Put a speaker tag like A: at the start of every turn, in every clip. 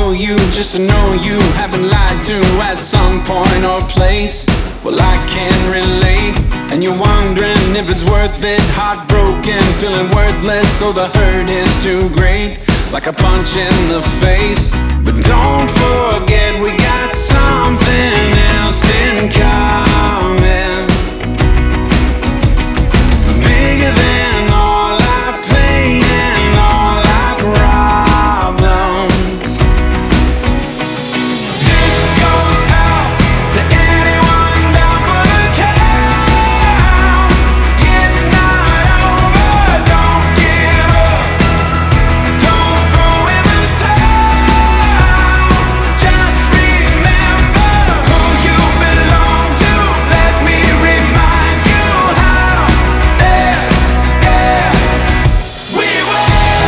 A: know you just to know you have been lied to at some point or place. Well, I can relate, and you're wondering if it's worth it. Heartbroken, feeling worthless, so the hurt is too great, like a punch in the face. But don't forget we got something else in common, bigger than all our pain and all our problems. This goes out to anyone down for the count. It's not over, don't give up, don't throw in the towel. Just remember who you belong to. Let me remind you how we were.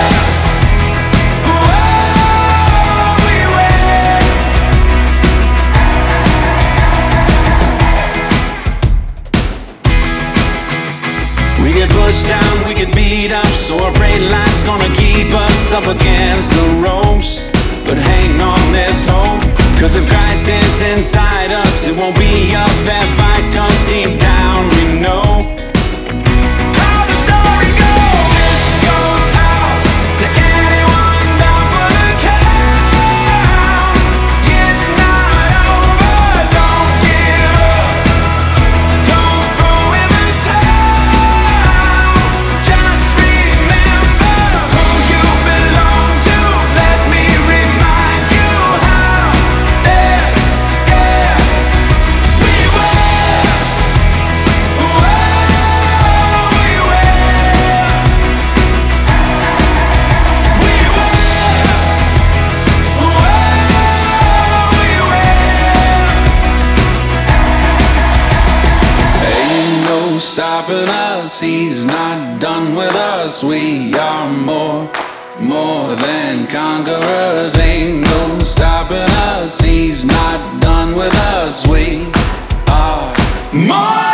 A: We get pushed down, we get beat up, so afraid life's gonna keep us up against the ropes. But hang on, there's hope, 'cause if Christ is inside us, it won't be a fair fight, 'cause deep down we know how the story goes. This goes out to anyone down for the count. It's not over, don't give up, don't throw in the towel. Just remember who you belong to. Let me remind you how we were. Ain't no stopping us, he's not done with us. We are more than conquerors. Ain't no stopping us, he's not done with us. We are more.